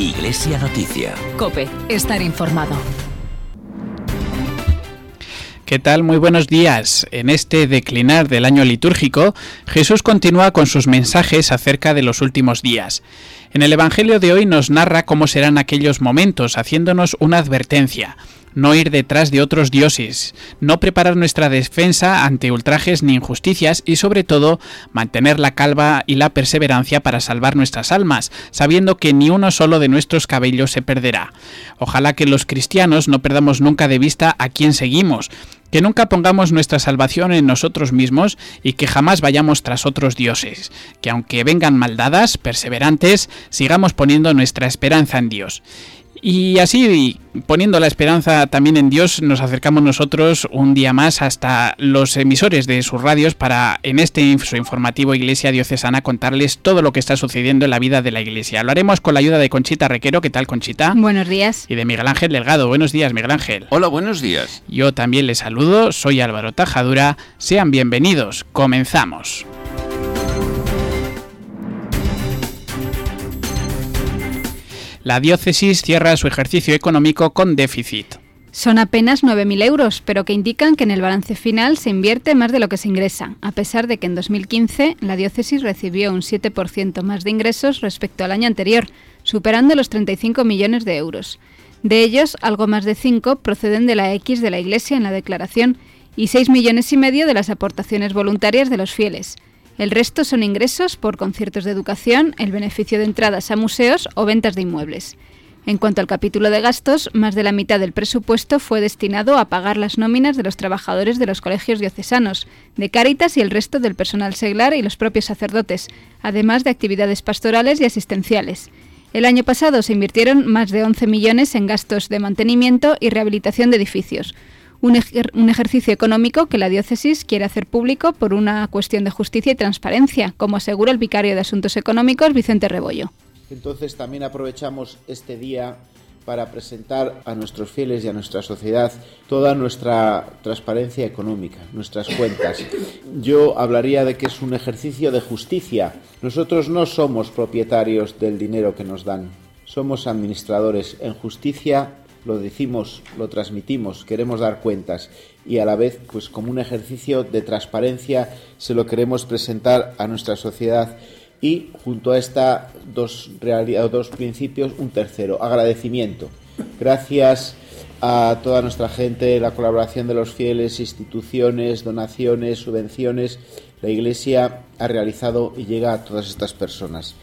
Iglesia Noticia. COPE, estar informado. ¿Qué tal? Muy buenos días. En este declinar del año litúrgico, Jesús continúa con sus mensajes acerca de los últimos días. En el Evangelio de hoy nos narra cómo serán aquellos momentos, haciéndonos una advertencia: no ir detrás de otros dioses, no preparar nuestra defensa ante ultrajes ni injusticias y, sobre todo, mantener la calma y la perseverancia para salvar nuestras almas, sabiendo que ni uno solo de nuestros cabellos se perderá. Ojalá que los cristianos no perdamos nunca de vista a quién seguimos, que nunca pongamos nuestra salvación en nosotros mismos y que jamás vayamos tras otros dioses, que aunque vengan maldadas, perseverantes, sigamos poniendo nuestra esperanza en Dios. Y así, poniendo la esperanza también en Dios, nos acercamos nosotros un día más hasta los emisores de sus radios para, en este su informativo Iglesia Diocesana, contarles todo lo que está sucediendo en la vida de la Iglesia. Lo haremos con la ayuda de Conchita Requero. ¿Qué tal, Conchita? Buenos días. Y de Miguel Ángel Delgado. Buenos días, Miguel Ángel. Hola, buenos días. Yo también les saludo, soy Álvaro Tajadura. Sean bienvenidos. Comenzamos. La diócesis cierra su ejercicio económico con déficit. Son apenas 9.000 euros, pero que indican que en el balance final se invierte más de lo que se ingresa, a pesar de que en 2015 la diócesis recibió un 7% más de ingresos respecto al año anterior, superando los 35 millones de euros. De ellos, algo más de 5 proceden de la X de la Iglesia en la declaración y 6,5 millones de las aportaciones voluntarias de los fieles. El resto son ingresos por conciertos de educación, el beneficio de entradas a museos o ventas de inmuebles. En cuanto al capítulo de gastos, más de la mitad del presupuesto fue destinado a pagar las nóminas de los trabajadores de los colegios diocesanos, de Cáritas y el resto del personal seglar y los propios sacerdotes, además de actividades pastorales y asistenciales. El año pasado se invirtieron más de 11 millones en gastos de mantenimiento y rehabilitación de edificios. Un ejercicio económico que la diócesis quiere hacer público por una cuestión de justicia y transparencia, como asegura el vicario de Asuntos Económicos, Vicente Rebollo. Entonces también aprovechamos este día para presentar a nuestros fieles y a nuestra sociedad toda nuestra transparencia económica, nuestras cuentas. Yo hablaría de que es un ejercicio de justicia. Nosotros no somos propietarios del dinero que nos dan, somos administradores. En justicia lo decimos, lo transmitimos, queremos dar cuentas y a la vez, pues como un ejercicio de transparencia, se lo queremos presentar a nuestra sociedad. Y junto a estas dos principios, un tercero, agradecimiento. Gracias a toda nuestra gente, la colaboración de los fieles, instituciones, donaciones, subvenciones, la Iglesia ha realizado y llega a todas estas personas.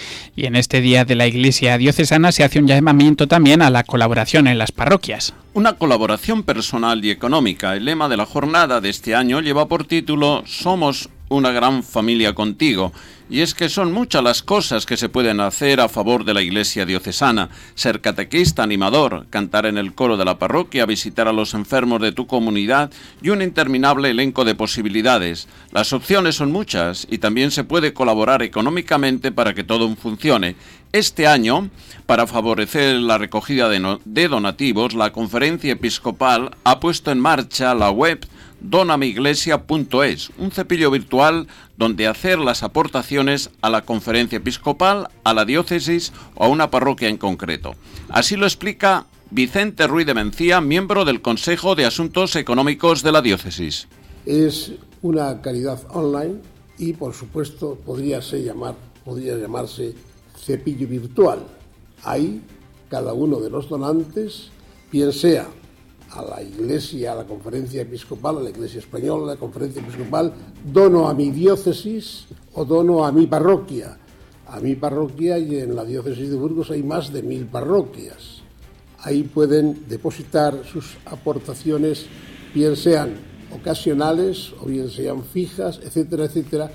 Y en este día de la Iglesia Diocesana se hace un llamamiento también a la colaboración en las parroquias. Una colaboración personal y económica. El lema de la jornada de este año lleva por título «Somos una gran familia contigo». Y es que son muchas las cosas que se pueden hacer a favor de la Iglesia Diocesana. Ser catequista, animador, cantar en el coro de la parroquia, visitar a los enfermos de tu comunidad y un interminable elenco de posibilidades. Las opciones son muchas y también se puede colaborar económicamente para que todo funcione. Este año, para favorecer la recogida de donativos, la Conferencia Episcopal ha puesto en marcha la web donamiiglesia.es, un cepillo virtual donde hacer las aportaciones a la Conferencia Episcopal, a la diócesis o a una parroquia en concreto. Así lo explica Vicente Ruiz de Mencía, miembro del Consejo de Asuntos Económicos de la diócesis. Es una caridad online y, por supuesto, podría llamarse cepillo virtual. Ahí, cada uno de los donantes, bien sea a la Iglesia, a la Conferencia Episcopal, a la Iglesia Española, a la Conferencia Episcopal, dono a mi diócesis o dono a mi parroquia. A mi parroquia, y en la diócesis de Burgos hay más de 1.000 parroquias. Ahí pueden depositar sus aportaciones, bien sean ocasionales o bien sean fijas, etcétera, etcétera.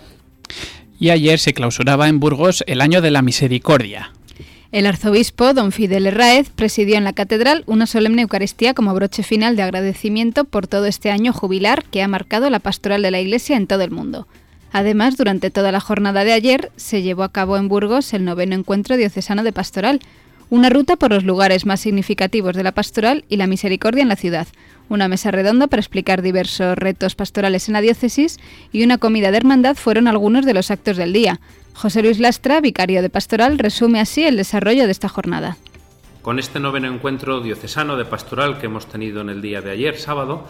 Y ayer se clausuraba en Burgos el Año de la Misericordia. El arzobispo, don Fidel Herráez, presidió en la catedral una solemne Eucaristía como broche final de agradecimiento por todo este año jubilar que ha marcado la pastoral de la Iglesia en todo el mundo. Además, durante toda la jornada de ayer se llevó a cabo en Burgos el 9º Encuentro Diocesano de Pastoral, Una ruta por los lugares más significativos de la pastoral y la misericordia en la ciudad. Una mesa redonda para explicar diversos retos pastorales en la diócesis y una comida de hermandad fueron algunos de los actos del día. José Luis Lastra, vicario de pastoral, resume así el desarrollo de esta jornada. Con este 9º encuentro diocesano de pastoral que hemos tenido en el día de ayer, sábado,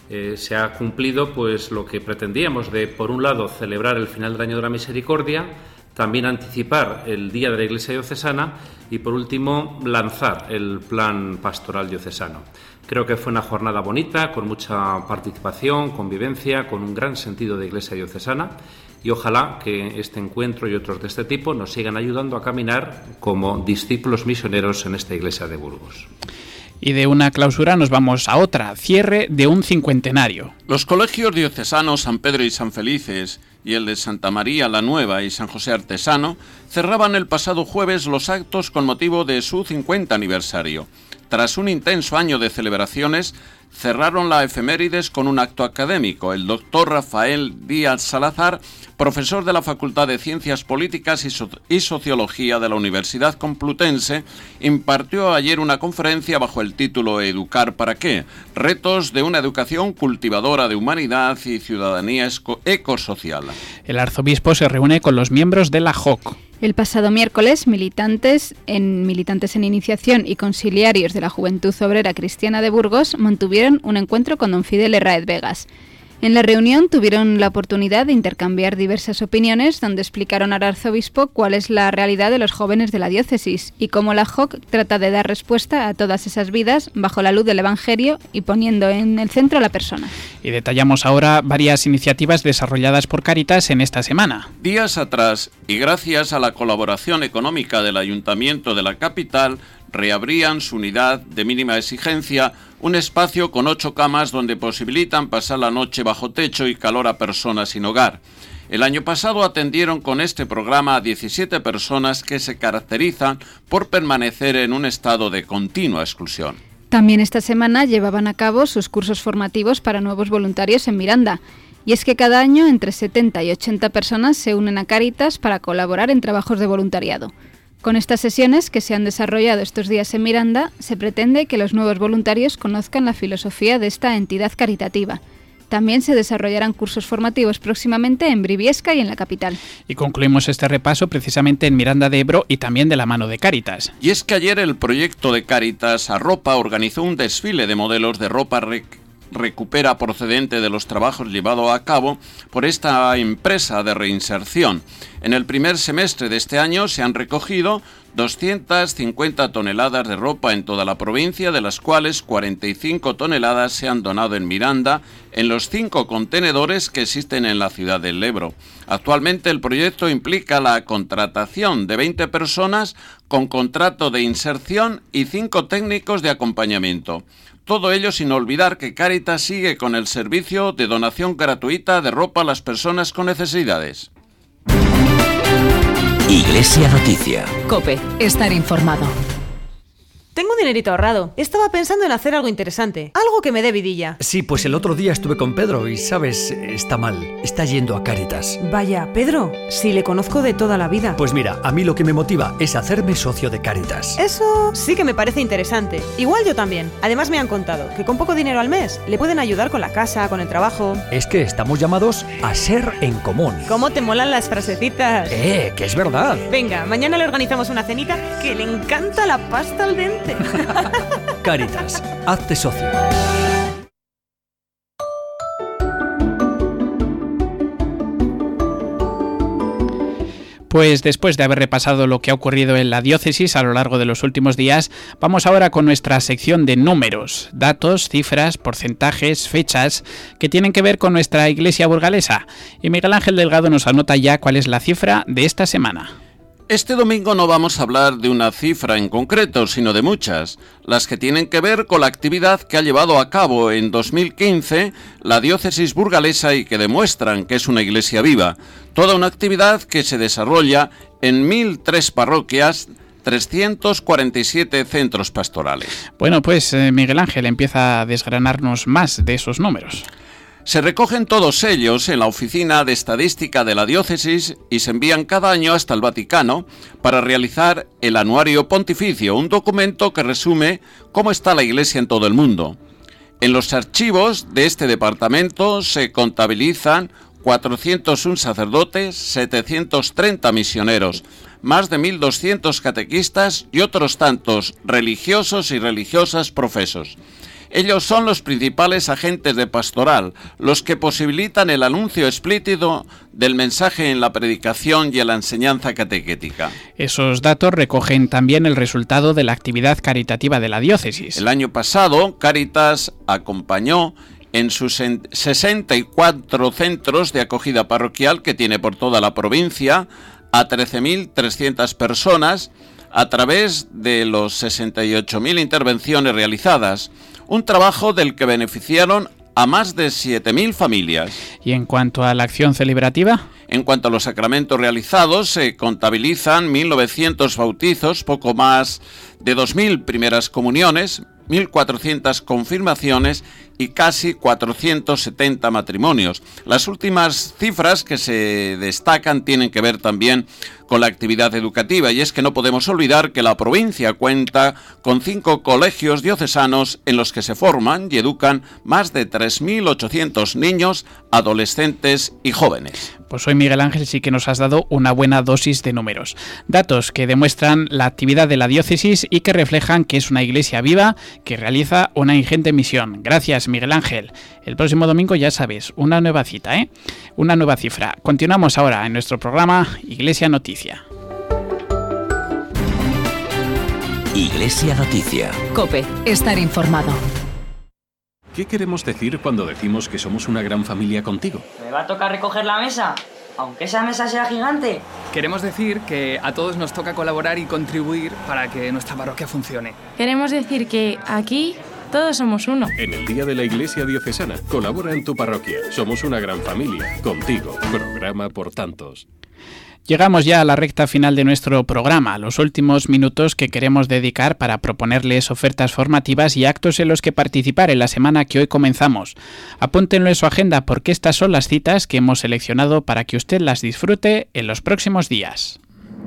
se ha cumplido pues lo que pretendíamos de, por un lado, celebrar el final del Año de la Misericordia, también anticipar el Día de la Iglesia Diocesana y, por último, lanzar el Plan Pastoral Diocesano. Creo que fue una jornada bonita, con mucha participación, convivencia, con un gran sentido de Iglesia Diocesana, y ojalá que este encuentro y otros de este tipo nos sigan ayudando a caminar como discípulos misioneros en esta Iglesia de Burgos. Y de una clausura nos vamos a otra, cierre de un cincuentenario. Los colegios diocesanos San Pedro y San Felices y el de Santa María la Nueva y San José Artesano cerraban el pasado jueves los actos con motivo de su 50 aniversario. Tras un intenso año de celebraciones, cerraron la efemérides con un acto académico. El doctor Rafael Díaz Salazar, profesor de la Facultad de Ciencias Políticas y Sociología de la Universidad Complutense, impartió ayer una conferencia bajo el título ¿Educar para qué? Retos de una educación cultivadora de humanidad y ciudadanía ecosocial. El arzobispo se reúne con los miembros de la JOC. El pasado miércoles, militantes en Iniciación y conciliarios de la Juventud Obrera Cristiana de Burgos mantuvieron un encuentro con don Fidel Herráez Vegas. En la reunión tuvieron la oportunidad de intercambiar diversas opiniones donde explicaron al arzobispo cuál es la realidad de los jóvenes de la diócesis y cómo la JOC trata de dar respuesta a todas esas vidas bajo la luz del Evangelio y poniendo en el centro a la persona. Y detallamos ahora varias iniciativas desarrolladas por Cáritas en esta semana. Días atrás, y gracias a la colaboración económica del Ayuntamiento de la capital, reabrían su unidad de mínima exigencia, un espacio con 8 camas donde posibilitan pasar la noche bajo techo y calor a personas sin hogar. El año pasado atendieron con este programa a 17 personas que se caracterizan por permanecer en un estado de continua exclusión. También esta semana llevaban a cabo sus cursos formativos para nuevos voluntarios en Miranda. Y es que cada año entre 70 y 80 personas se unen a Cáritas para colaborar en trabajos de voluntariado. Con estas sesiones que se han desarrollado estos días en Miranda, se pretende que los nuevos voluntarios conozcan la filosofía de esta entidad caritativa. También se desarrollarán cursos formativos próximamente en Briviesca y en la capital. Y concluimos este repaso precisamente en Miranda de Ebro y también de la mano de Cáritas. Y es que ayer el proyecto de Cáritas Arropa organizó un desfile de modelos de ropa recupera procedente de los trabajos llevados a cabo por esta empresa de reinserción. En el primer semestre de este año se han recogido 250 toneladas de ropa en toda la provincia, de las cuales 45 toneladas se han donado en Miranda, en los 5 contenedores que existen en la ciudad del Ebro. Actualmente el proyecto implica la contratación de 20 personas con contrato de inserción y 5 técnicos de acompañamiento. Todo ello sin olvidar que Cáritas sigue con el servicio de donación gratuita de ropa a las personas con necesidades. Iglesia Noticia. COPE. Estar informado. Tengo un dinerito ahorrado. Estaba pensando en hacer algo interesante. Algo que me dé vidilla. Sí, pues el otro día estuve con Pedro y, ¿sabes? Está mal. Está yendo a Cáritas. Vaya, Pedro, si le conozco de toda la vida. Pues mira, a mí lo que me motiva es hacerme socio de Cáritas. Eso sí que me parece interesante. Igual yo también. Además me han contado que con poco dinero al mes le pueden ayudar con la casa, con el trabajo. Es que estamos llamados a ser en común. ¿Cómo te molan las frasecitas? Que es verdad. Venga, mañana le organizamos una cenita que le encanta la pasta al dente. Cáritas, hazte socio. Pues después de haber repasado lo que ha ocurrido en la diócesis a lo largo de los últimos días, vamos ahora con nuestra sección de números, datos, cifras, porcentajes, fechas que tienen que ver con nuestra iglesia burgalesa. Y Miguel Ángel Delgado nos anota ya cuál es la cifra de esta semana. Este domingo no vamos a hablar de una cifra en concreto, sino de muchas, las que tienen que ver con la actividad que ha llevado a cabo en 2015 la diócesis burgalesa y que demuestran que es una iglesia viva. Toda una actividad que se desarrolla en 1.003 parroquias, 347 centros pastorales. Bueno, pues Miguel Ángel empieza a desgranarnos más de esos números. Se recogen todos ellos en la Oficina de Estadística de la Diócesis y se envían cada año hasta el Vaticano para realizar el Anuario Pontificio, un documento que resume cómo está la Iglesia en todo el mundo. En los archivos de este departamento se contabilizan 401 sacerdotes, 730 misioneros, más de 1.200 catequistas y otros tantos religiosos y religiosas profesos. Ellos son los principales agentes de pastoral, los que posibilitan el anuncio explícito del mensaje en la predicación y en la enseñanza catequética. Esos datos recogen también el resultado de la actividad caritativa de la diócesis. El año pasado, Cáritas acompañó en sus 64 centros de acogida parroquial que tiene por toda la provincia a 13.300 personas a través de los 68.000 intervenciones realizadas. Un trabajo del que beneficiaron a más de 7.000 familias. ¿Y en cuanto a la acción celebrativa? En cuanto a los sacramentos realizados, se contabilizan 1.900 bautizos, poco más de 2.000 primeras comuniones, 1.400 confirmaciones y casi 470 matrimonios. Las últimas cifras que se destacan tienen que ver también con la actividad educativa, y es que no podemos olvidar que la provincia cuenta con 5 colegios diocesanos en los que se forman y educan más de 3.800 niños, adolescentes y jóvenes. Pues hoy, Miguel Ángel, sí que nos has dado una buena dosis de números. Datos que demuestran la actividad de la diócesis y que reflejan que es una iglesia viva que realiza una ingente misión. Gracias, Miguel Ángel. El próximo domingo, ya sabes, una nueva cita, una nueva cifra. Continuamos ahora en nuestro programa Iglesia Noticia. Iglesia Noticia. COPE. Estar informado. ¿Qué queremos decir cuando decimos que somos una gran familia contigo? ¿Me va a tocar recoger la mesa? Aunque esa mesa sea gigante. Queremos decir que a todos nos toca colaborar y contribuir para que nuestra parroquia funcione. Queremos decir que aquí todos somos uno. En el Día de la Iglesia Diocesana, colabora en tu parroquia. Somos una gran familia. Contigo. Programa por tantos. Llegamos ya a la recta final de nuestro programa, los últimos minutos que queremos dedicar para proponerles ofertas formativas y actos en los que participar en la semana que hoy comenzamos. Apúntenlo en su agenda porque estas son las citas que hemos seleccionado para que usted las disfrute en los próximos días.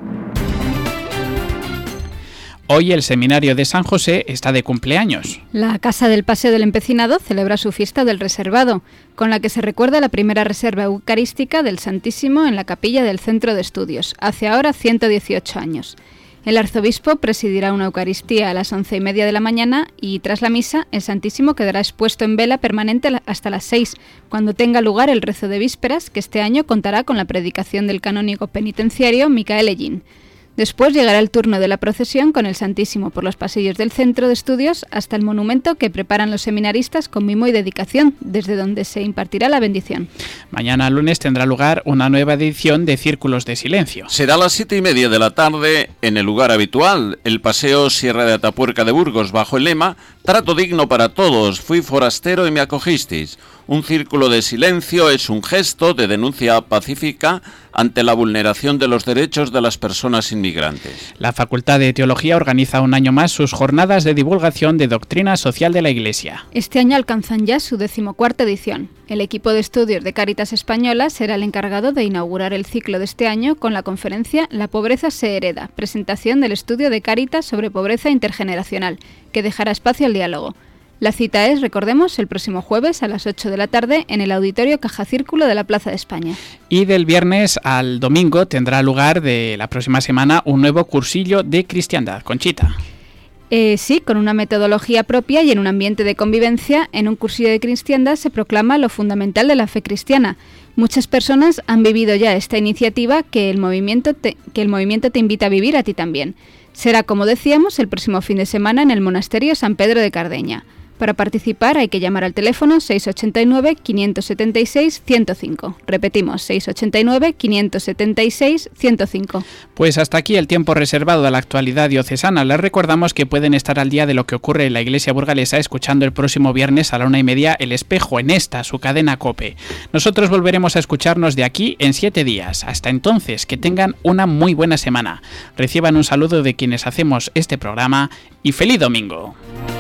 Hoy el Seminario de San José está de cumpleaños. La Casa del Paseo del Empecinado celebra su fiesta del Reservado, con la que se recuerda la primera reserva eucarística del Santísimo en la capilla del Centro de Estudios, hace ahora 118 años. El arzobispo presidirá una Eucaristía a las 11:30 de la mañana y tras la misa el Santísimo quedará expuesto en vela permanente hasta las 6, cuando tenga lugar el rezo de vísperas, que este año contará con la predicación del canónigo penitenciario Micael Ellín. Después llegará el turno de la procesión con el Santísimo por los pasillos del Centro de Estudios hasta el monumento que preparan los seminaristas con mimo y dedicación, desde donde se impartirá la bendición. Mañana lunes tendrá lugar una nueva edición de Círculos de Silencio. Será a las 7:30 de la tarde en el lugar habitual, el Paseo Sierra de Atapuerca de Burgos, bajo el lema «Trato digno para todos, fui forastero y me acogisteis». Un círculo de silencio es un gesto de denuncia pacífica ante la vulneración de los derechos de las personas inmigrantes. La Facultad de Teología organiza un año más sus jornadas de divulgación de doctrina social de la Iglesia. Este año alcanzan ya su 14ª edición. El equipo de estudios de Cáritas Española será el encargado de inaugurar el ciclo de este año con la conferencia La pobreza se hereda, presentación del estudio de Cáritas sobre pobreza intergeneracional, que dejará espacio al diálogo. La cita es, recordemos, el próximo jueves a las 8 de la tarde en el Auditorio Caja Círculo de la Plaza de España. Y del viernes al domingo tendrá lugar de la próxima semana un nuevo cursillo de cristiandad. Conchita. Sí, con una metodología propia y en un ambiente de convivencia, en un cursillo de cristiandad se proclama lo fundamental de la fe cristiana. Muchas personas han vivido ya esta iniciativa que el movimiento te invita a vivir a ti también. Será, como decíamos, el próximo fin de semana en el Monasterio San Pedro de Cardeña. Para participar hay que llamar al teléfono 689-576-105. Repetimos, 689-576-105. Pues hasta aquí el tiempo reservado a la actualidad diocesana. Les recordamos que pueden estar al día de lo que ocurre en la Iglesia burgalesa escuchando el próximo viernes a la 1:30 El Espejo en esta, su cadena COPE. Nosotros volveremos a escucharnos de aquí en 7 días. Hasta entonces, que tengan una muy buena semana. Reciban un saludo de quienes hacemos este programa y ¡feliz domingo!